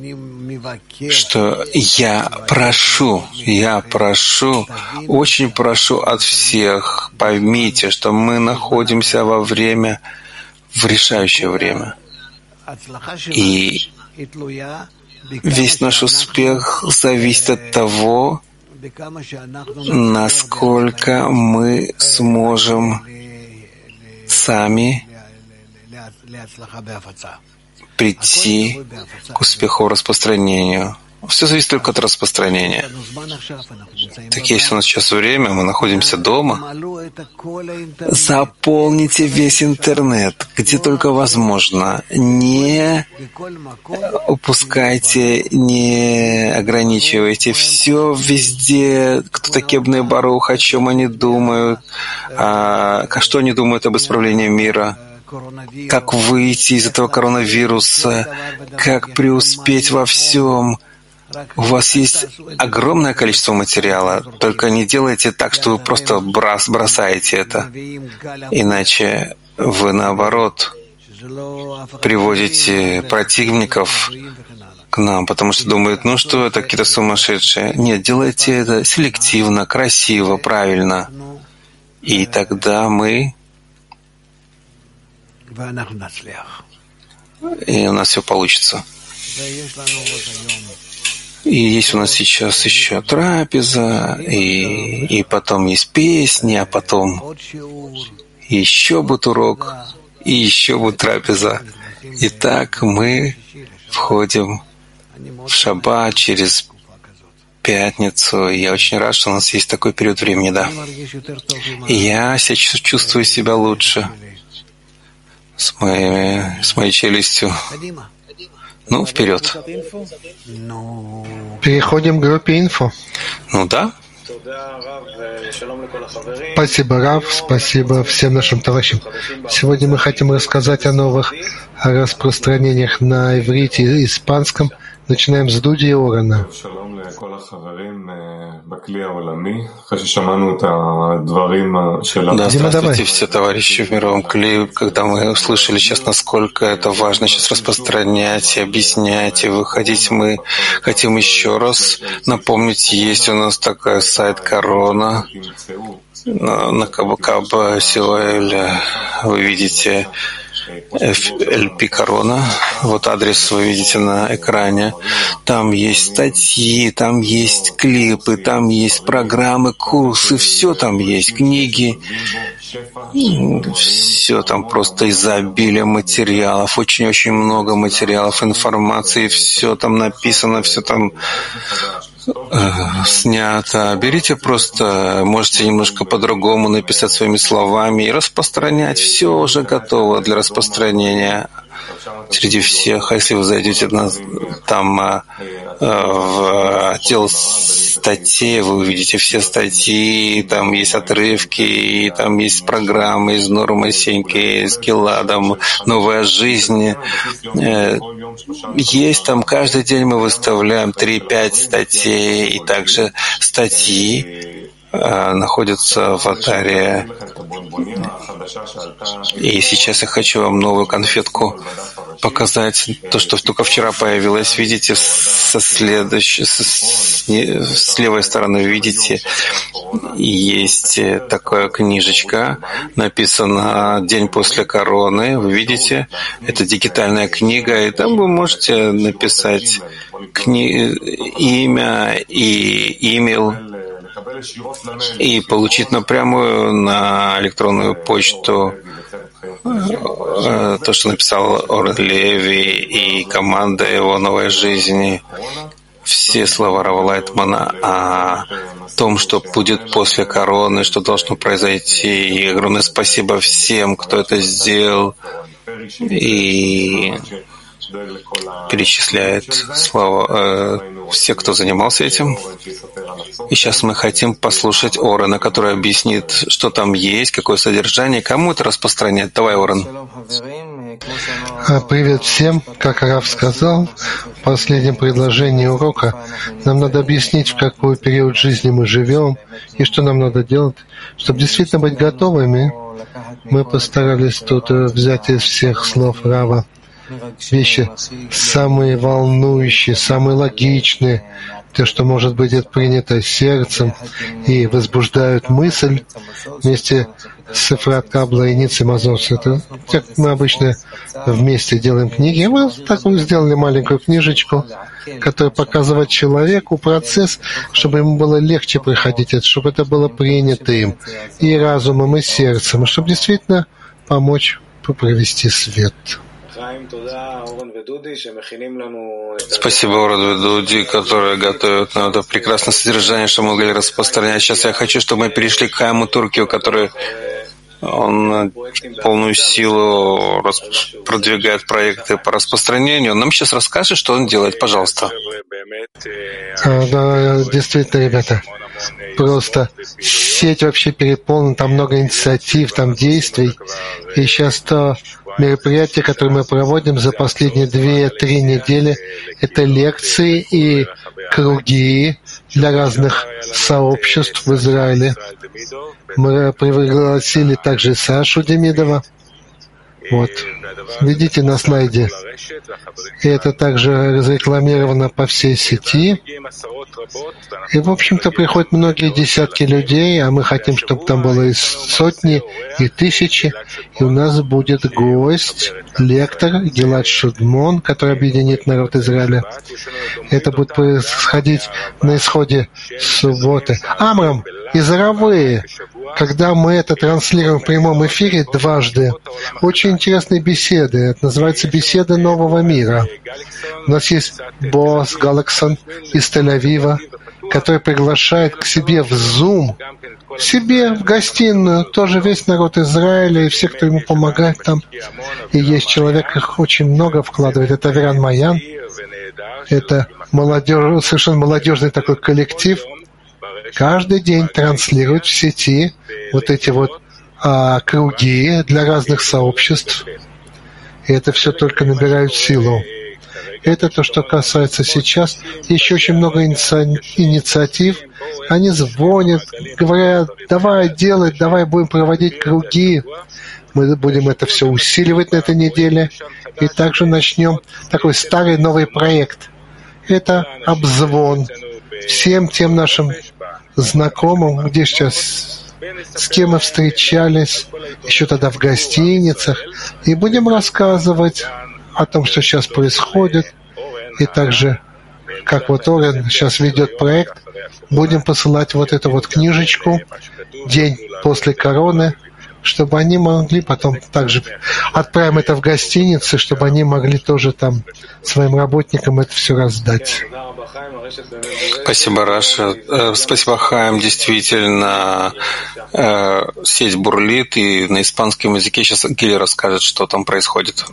что я прошу, очень прошу от всех, поймите, что мы находимся в решающее время. И весь наш успех зависит от того, насколько мы сможем сами прийти к успеху распространению. Все зависит только от распространения. Так если у нас сейчас время, мы находимся дома, заполните весь интернет, где только возможно. Не упускайте, не ограничивайте. Все везде, кто такие Бней Барух, о чем они думают, что они думают об исправлении мира, как выйти из этого коронавируса, как преуспеть во всем. У вас есть огромное количество материала, только не делайте так, что вы просто бросаете это. Иначе вы, наоборот, приводите противников к нам, потому что думают, ну что это, какие-то сумасшедшие. Нет, делайте это селективно, красиво, правильно. И тогда мы и у нас все получится. И есть у нас сейчас еще трапеза, и потом есть песни, а потом еще будет урок, и еще будет трапеза. И так мы входим в шаббат через пятницу. И я очень рад, что у нас есть такой период времени, да. И я чувствую себя лучше с моей челюстью. Ну, вперед. Переходим к группе инфо. Ну да. Спасибо, Рав, спасибо всем нашим товарищам. Сегодня мы хотим рассказать о новых распространениях на иврите и испанском. Начинаем с Дуди и Орена. Да, здравствуйте все товарищи в мировом кле. Когда мы услышали сейчас, насколько это важно сейчас распространять и объяснять, и выходить, мы хотим еще раз напомнить, есть у нас такой сайт Корона на Каба Силуэль. Вы видите LP Корона. Вот адрес вы видите на экране. Там есть статьи, там есть клипы, там есть программы, курсы, все там есть, книги. Все там просто изобилие материалов, очень-очень много материалов, информации, все там написано, все там снято. Берите просто, можете немножко по-другому написать своими словами и распространять. Все уже готово для распространения среди всех. А если вы зайдете там в отдел статей, вы увидите все статьи, там есть отрывки, и там есть программы из Нурма Сеньки, с Гиладом, «Новая жизнь». Есть там, каждый день мы выставляем 3-5 статей, и также статьи находятся в Атаре. И сейчас я хочу вам новую конфетку показать. То, что только вчера появилось. Видите, с левой стороны, видите, есть такая книжечка, написано «День после короны». Вы видите, это дигитальная книга, и там вы можете написать имя и имейл, и получить напрямую на электронную почту то, что написал Орен Леви и команда его «Новой жизни», все слова Рава Лайтмана о том, что будет после короны, что должно произойти. И огромное спасибо всем, кто это сделал, и перечисляет слова все, кто занимался этим. И сейчас мы хотим послушать Орена, который объяснит, что там есть, какое содержание, кому это распространять. Давай, Орен. Привет всем. Как Рав сказал в последнем предложении урока, нам надо объяснить, в какой период жизни мы живем и что нам надо делать, чтобы действительно быть готовыми. Мы постарались тут взять из всех слов Рава вещи самые волнующие, самые логичные, то, что, может быть, это принято сердцем и возбуждают мысль вместе с Эфрат Кабла и Ницей Мазос. Это как мы обычно вместе делаем книги. Мы так вот сделали маленькую книжечку, которая показывает человеку процесс, чтобы ему было легче проходить это, чтобы это было принято им и разумом, и сердцем, чтобы действительно помочь провести свет. Спасибо, Орен и Дуди, которые готовят нам это прекрасное содержание, что мы могли распространять. Сейчас я хочу, чтобы мы перешли к Хайму Туркию, который он полную силу продвигает проекты по распространению. Он нам сейчас расскажет, что он делает. Пожалуйста. Да, действительно, ребята, просто сеть вообще переполнена, там много инициатив, там действий. И сейчас то мероприятия, которые мы проводим за последние 2-3 недели, это лекции и круги для разных сообществ в Израиле. Мы пригласили также Сашу Демидова. Вот. Видите на слайде. И это также разрекламировано по всей сети. И, в общем-то, приходят многие десятки людей, а мы хотим, чтобы там было и сотни, и тысячи. И у нас будет гость, лектор Гилад Шудмон, который объединит народ Израиля. Это будет происходить на исходе субботы. Амрам, Израилевые, когда мы это транслируем в прямом эфире дважды, очень интересные беседы. Это называется «Беседы нового мира». У нас есть босс Галаксон из Тель-Авива, который приглашает к себе в Zoom, себе в гостиную, тоже весь народ Израиля и все, кто ему помогает там. И есть человек, их очень много вкладывает. Это Аверан Маян. Это совершенно молодежный такой коллектив. Каждый день транслируют в сети вот эти вот круги для разных сообществ. И это все только набирает силу. Это то, что касается сейчас. Еще очень много инициатив. Они звонят, говорят, давай делать, давай будем проводить круги. Мы будем это все усиливать на этой неделе. И также начнем такой старый новый проект. Это обзвон всем тем нашим знакомым, где сейчас, с кем мы встречались, еще тогда в гостиницах, и будем рассказывать о том, что сейчас происходит, и также, как вот Орен сейчас ведет проект, будем посылать вот эту вот книжечку «День после короны», чтобы они могли потом также отправим это в гостиницы, чтобы они могли тоже там своим работникам это все раздать. Спасибо, Раша. Спасибо, Хаим. Действительно, сеть бурлит, и на испанском языке сейчас Гили расскажет, что там происходит.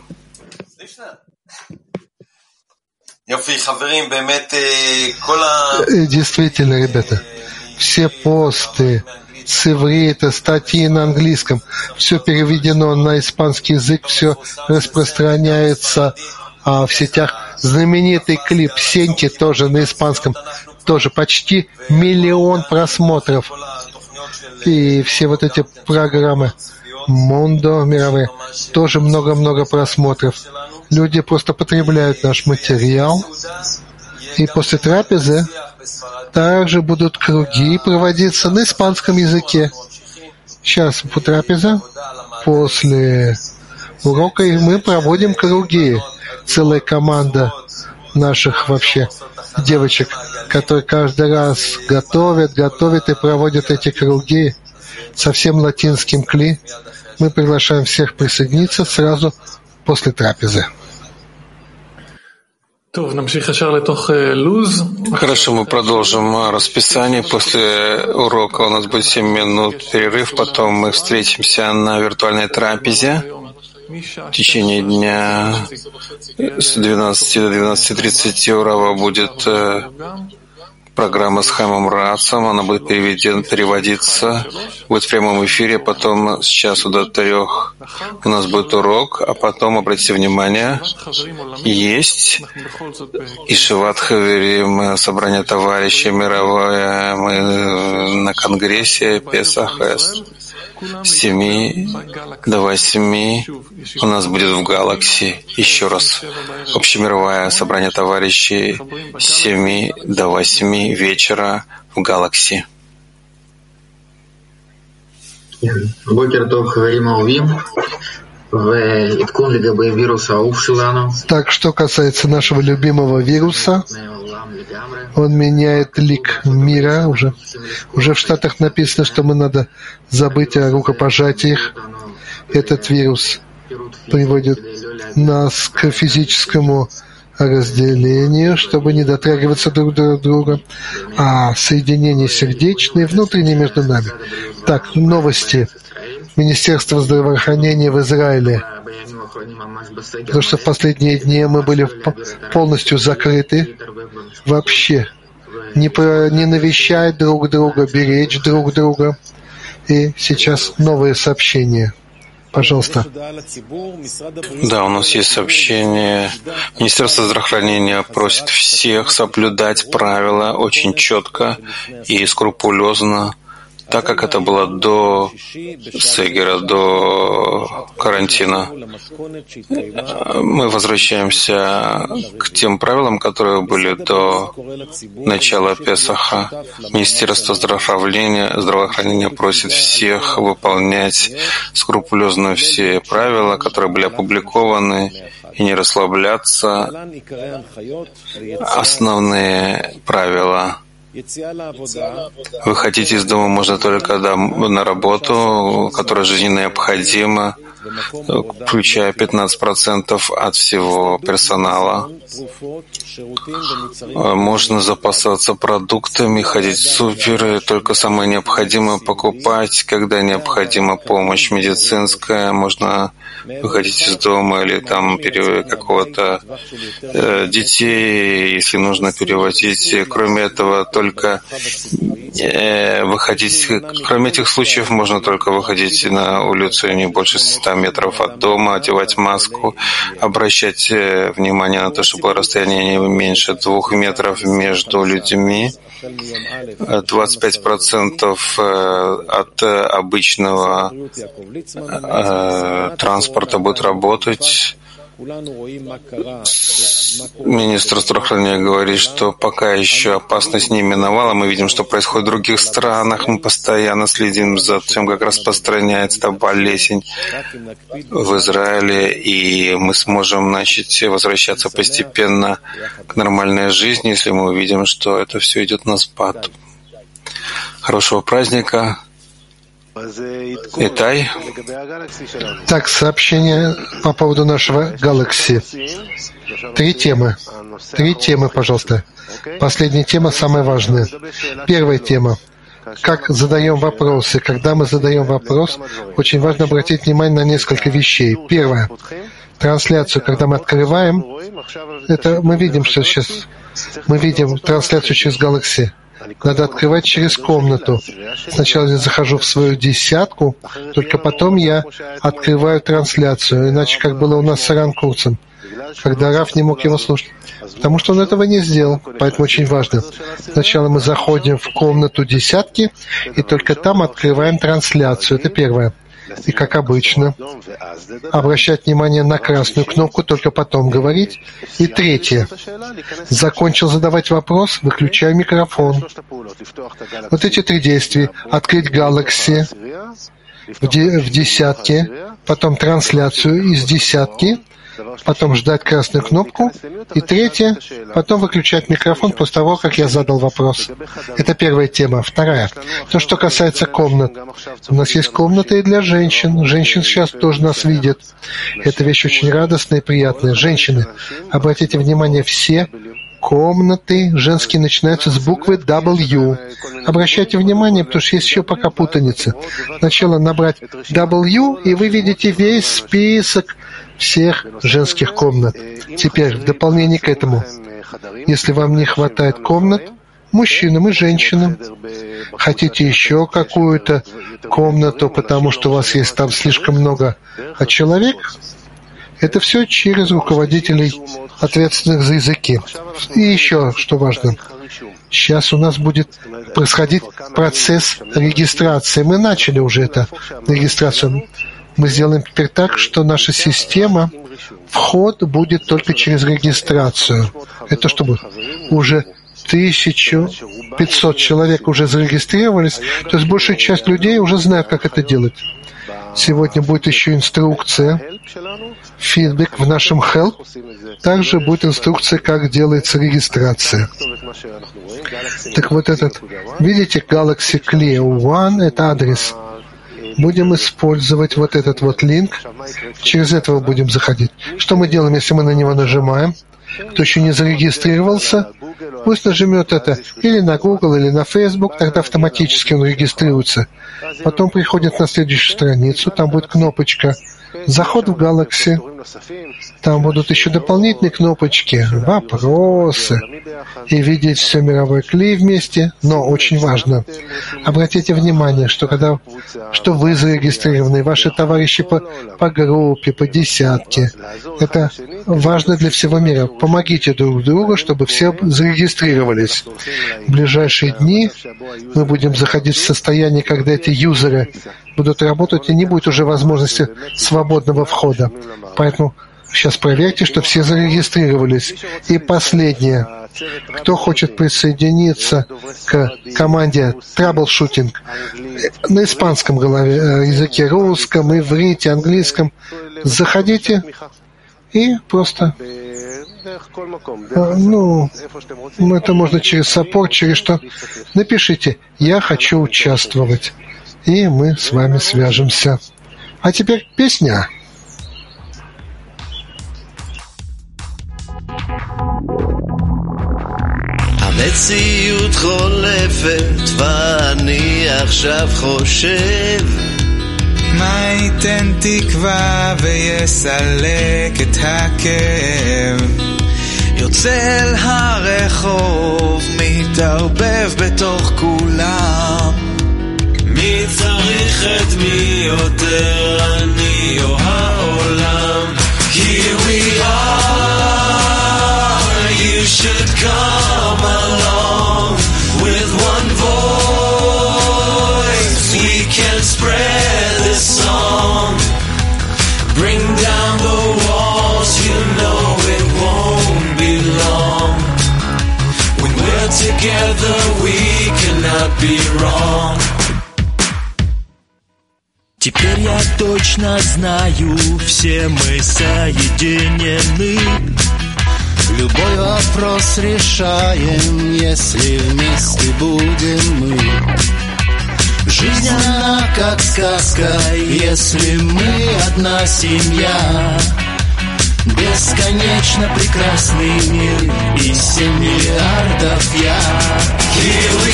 Действительно, ребята, все посты, с иврита, статьи на английском, все переведено на испанский язык, все распространяется в сетях. Знаменитый клип «Сенти» тоже на испанском, тоже почти 1 миллион просмотров. И все вот эти программы Мондо мировые, тоже много-много просмотров. Люди просто потребляют наш материал. И после трапезы также будут круги проводиться на испанском языке. Сейчас трапеза, после урока мы проводим круги. Целая команда наших вообще девочек, которые каждый раз готовят и проводят эти круги со всем латинским кли. Мы приглашаем всех присоединиться сразу после трапезы. Хорошо, мы продолжим расписание. После урока у нас будет 7 минут перерыв, потом мы встретимся на виртуальной трапезе. В течение дня с 12 до 12:30 у Рава будет программа с Хаимом Рацем, она будет переводиться, будет в прямом эфире, потом с часу до 3 у нас будет урок, а потом, обратите внимание, есть Ишиват Хаверим, собрание товарищей мировое, мы на конгрессе Песах с 7 до 8 у нас будет в Галакси еще раз общемировое собрание товарищей с 7 до 8 вечера в Галакси. Так, что касается нашего любимого вируса, он меняет лик мира. Уже в Штатах написано, что мы надо забыть о рукопожатиях. Этот вирус приводит нас к физическому разделению, чтобы не дотрагиваться друг до друга, а соединение сердечное и внутреннее между нами. Так, новости. Министерство здравоохранения в Израиле. Потому что в последние дни мы были полностью закрыты. Вообще не навещать друг друга, беречь друг друга. И сейчас новые сообщения. Пожалуйста. Да, у нас есть сообщение. Министерство здравоохранения просит всех соблюдать правила очень четко и скрупулезно так как это было до Сегера, до карантина. Мы возвращаемся к тем правилам, которые были до начала Песаха. Министерство здравоохранения просит всех выполнять скрупулезно все правила, которые были опубликованы, и не расслабляться. Основные правила. Выходить из дома можно только на работу, которая жизненно необходима, включая 15% от всего персонала. Можно запасаться продуктами, ходить в суперы, только самое необходимое покупать, когда необходима помощь медицинская, можно выходить из дома или там какого-то детей, если нужно перевозить. Кроме этого, только выходить, кроме этих случаев, можно только выходить на улицу не больше 100 метров от дома, одевать маску, обращать внимание на то, чтобы расстояние не меньше 2 метров между людьми. 25% от обычного транспорта будет работать. Министр здравоохранения говорит, что пока еще опасность не миновала. Мы видим, что происходит в других странах. Мы постоянно следим за тем, как распространяется эта болезнь в Израиле, и мы сможем начать возвращаться постепенно к нормальной жизни, если мы увидим, что это все идет на спад. Хорошего праздника. Итай. Так, сообщение по поводу нашего Galaxy. 3 темы, пожалуйста. Последняя тема самая важная. Первая тема. Как задаем вопросы. Когда мы задаем вопрос, очень важно обратить внимание на несколько вещей. Первое. Трансляцию, когда мы открываем, это мы видим, что сейчас мы видим трансляцию через Galaxy. Надо открывать через комнату. Сначала я захожу в свою десятку, только потом я открываю трансляцию. Иначе, как было у нас с Аран-курсом, когда Раф не мог его слушать. Потому что он этого не сделал. Поэтому очень важно. Сначала мы заходим в комнату десятки, и только там открываем трансляцию. Это первое. И, как обычно, обращать внимание на красную кнопку, только потом говорить. И третье. Закончил задавать вопрос, выключаю микрофон. Вот эти 3 действия. Открыть Galaxy в десятке, потом трансляцию из десятки, потом ждать красную кнопку, и третье, потом выключать микрофон после того, как я задал вопрос. Это первая тема. Вторая. То, что касается комнат. У нас есть комната и для женщин. Женщины сейчас тоже нас видят. Это вещь очень радостная и приятная. Женщины, обратите внимание, все комнаты женские начинаются с буквы W. Обращайте внимание, потому что есть еще пока путаница. Сначала набрать W, и вы видите весь список всех женских комнат. Теперь, в дополнение к этому, если вам не хватает комнат, мужчинам и женщинам, хотите еще какую-то комнату, потому что у вас есть там слишком много человек, это все через руководителей, ответственных за языки. И еще, что важно, сейчас у нас будет происходить процесс регистрации. Мы начали уже эту регистрацию. Мы сделаем теперь так, что наша система, вход будет только через регистрацию. Это чтобы уже 1500 человек уже зарегистрировались, то есть большая часть людей уже знает, как это делать. Сегодня будет еще инструкция, фидбэк в нашем Help. Также будет инструкция, как делается регистрация. Так вот этот, видите, Galaxy Clear One — это адрес. Будем использовать вот этот вот линк. Через этого будем заходить. Что мы делаем, если мы на него нажимаем? Кто еще не зарегистрировался, пусть нажмет это или на Google, или на Facebook, тогда автоматически он регистрируется. Потом приходит на следующую страницу, там будет кнопочка Заход в Galaxy. Там будут еще дополнительные кнопочки, вопросы и видеть все мировой кли вместе. Но очень важно, обратите внимание, что вы зарегистрированы, и ваши товарищи по группе, по десятке. Это важно для всего мира. Помогите друг другу, чтобы все зарегистрировались. В ближайшие дни мы будем заходить в состояние, когда эти юзеры будут работать, и не будет уже возможности свободного входа. Поэтому сейчас проверьте, что все зарегистрировались. И последнее. Кто хочет присоединиться к команде Troubleshooting на испанском языке, русском, иврите, английском, заходите и просто... это можно через саппорт, через что. Напишите «Я хочу участвовать», и мы с вами свяжемся. А теперь песня. המציאות חולפת ואני עכשיו חושב מה ייתן תקווה ויסלק את הכאב יוצא אל הרחוב מתערבב בתוך כולם מי צריך את מי יותר אני או העולם Here we are You should come along with one voice we can spread this song bring down the walls you know it won't be long when we're together we cannot be wrong Теперь я точно знаю все мы соединены Любой вопрос решаем, если вместе будем мы. Жизнь она как сказка, если мы одна семья. Бесконечно прекрасный мир и 7 миллиардов я. Here we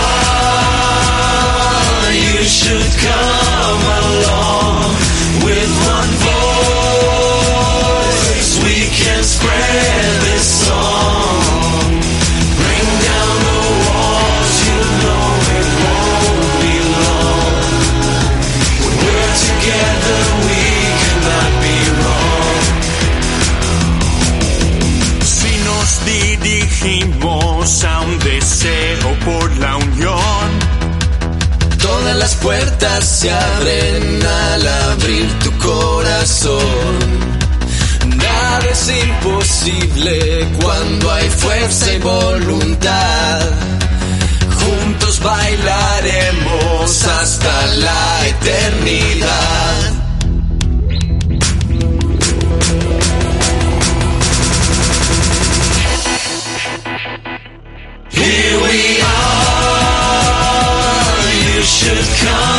are, you should come along with one voice. We can spread this song. Bring down the walls, you know it won't be long. When we're together, we cannot be wrong. Si nos dirigimos a un deseo por la unión, todas las puertas se abren al abrir tu corazón. Nada es imposible cuando hay fuerza y voluntad. Juntos bailaremos hasta la eternidad. Here we are, you should come